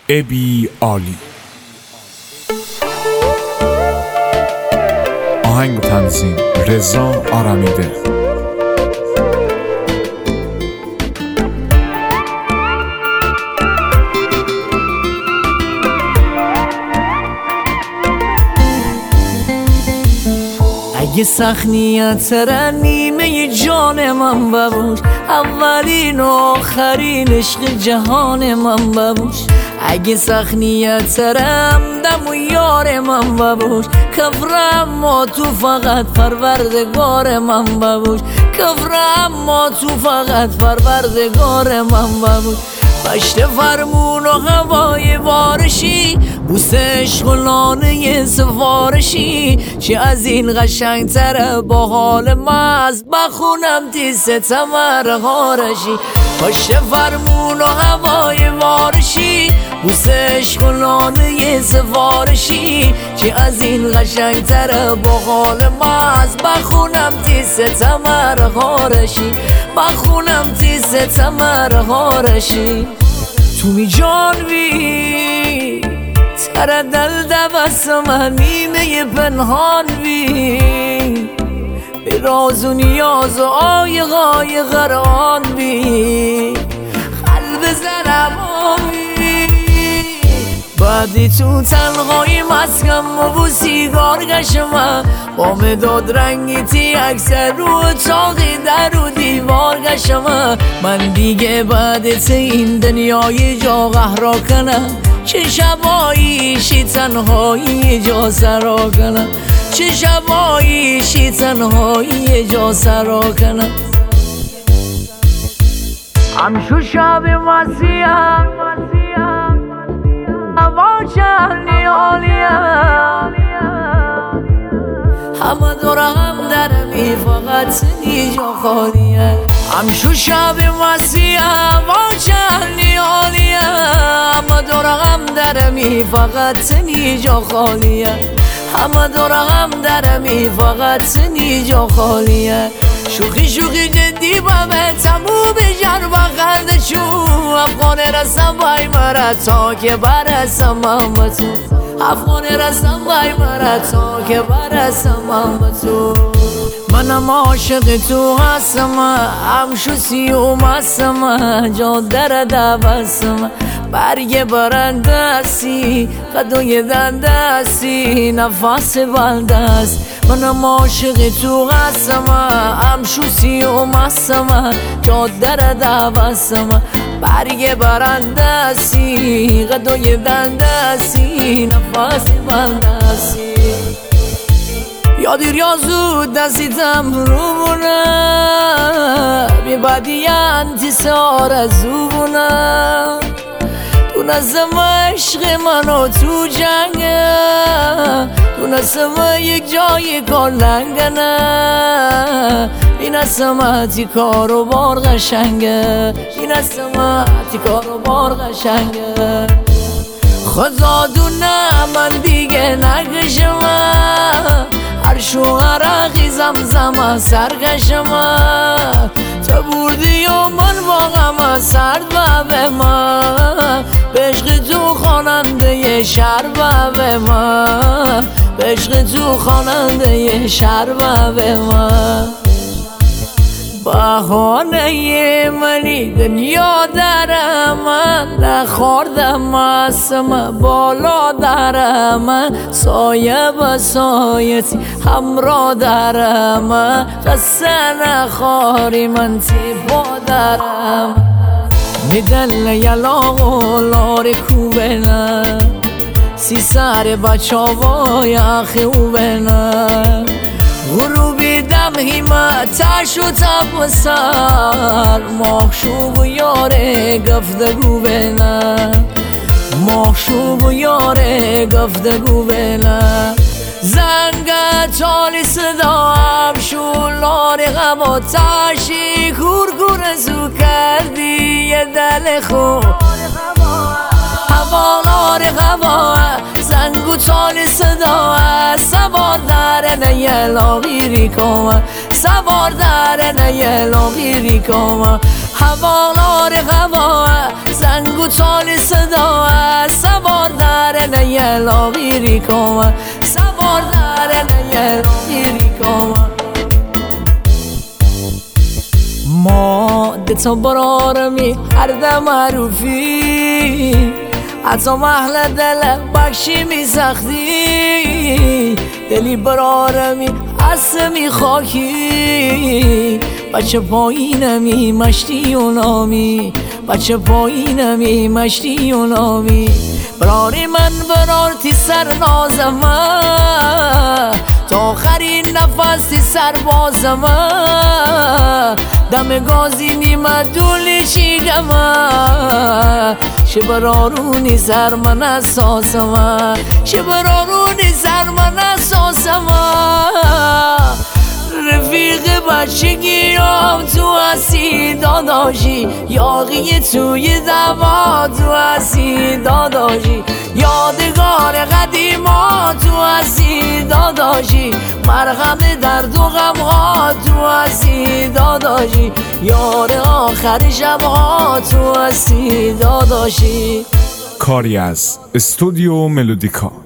ابی عالی. آهنگ و تنظیم رضا آرمیده. اگه سخت نیت نیمه جان من ببوش، اولین و آخرین عشق جهان من ببوش. اگه سخت نیت دم و یار من ببوش، کفرم ما تو فقط پروردگار من ببوش. کفرم ما تو فقط پروردگار من ببوش. پشت فرمون و هوای بارشی، بوس عشق و لانه سفارشی، چه از این قشنگ تره با حال مست بخونم تی ستمر هارشی. پشت فرمون و هوای بارشی، بوس عشق و لانه سفارشی، چه از این قشنگ تره با حال مست بخونم تی ستمر هارشی. بخونم تی ستمر هارشی. تو می جانوی تر دل دبستم نیمه پنهان وی، به راز و نیاز و آیقای غران بی قلب زنم آوی. بعدی تو تنهایی مسکم و سیگار گشم، با مداد رنگی تی اکثر رو چاقی در و دیوار گشم. من دیگه بعد این دنیای جا قهرا کنم، چه شباییشی تنهایی جا سرا کنم. چه شباییشی تنهایی جا سرا کنم. همشو شب مسیحم هوا چهلی عالیم، همه دورم درمی فقط نیجا خالیه. همشو شب مسیحم هوا چهلی عالیم، همه دورم درمی فقط نیجا خالیه. همه دورم درمی فقط نیجا خالیه. شوخی شوخی جدی بامه تموم جر بخنده چو، افغان رسم بای مرا تا که برسم با تو. افغان رسم بای مرا تا که برسم با تو. منم عاشق تو هستم، همشو سیوم هستم، جا در دبستم. برگ برندستی قدوی دندستی نفس بلدست. منم عاشق تو هستم، همشو سیوم هستم، جا در دبستم. برگ برندستی قدوی دندستی نفس بلدستی. یا دیر یا زود دستیتم رو بونه، بی بدی انتصار از او بونه. دونستم عشق منو تو جنگه، دونستم یک جای کار لنگنه. بینستم تی کار و بار قشنگه، بینستم تی کار و بار قشنگه. خدا دونه من دیگه نگشم، هر شوهرقی زمزم سرگشم. تو بودی و من واقعا سرد به من، به عشق تو خواننده شهر به من، به عشق تو خواننده شهر به من. بهانه منی دنیا درم، من نخوردم اسم بالا درم. سایه به سایتی همراه درم، قصه نخوری من تی با درم. میدل یلاغ و لار کوبنه، سی سر بچه وای خوبنه. غروبی دم همتش و تب و سر، ماخشوب و یاره گفتگو بینه. ماخشوب و یاره گفتگو بینه. زنگ تالی صدا شولار غم و تشی، کورکور زو کردی یه دل خوب. هوالار هوا زنگو تالی صدا، سوار در نیه لاغیری کما، سوار در نیه لاغیری کما. هوالار هوا رنگ و تال صدا است سوار در نیلاقی ریکام سوار در نیلاقی ریکام ما دتا برارمی هر دم معروفی حتی محل دل بخشی می سختی دلی برارمی می خاکی بچه پایینمی مشتی و نامی بچه پایینمی مشتی و نامی براری من برارتی سر نازمه تا آخرین نفس تی سر بازمه دم گازی نیمه دولی چیگمه چه برارونی سر من اساسمه چه برارونی سر من اساسمه رفیق بچگیام تو هستی داداشی یاقی توی دما تو هستی داداشی یادگار قدیما تو هستی داداشی مرهم درد و غمها تو هستی داداشی یار آخر شبها تو هستی داداشی. کاری از استودیو ملودیکا.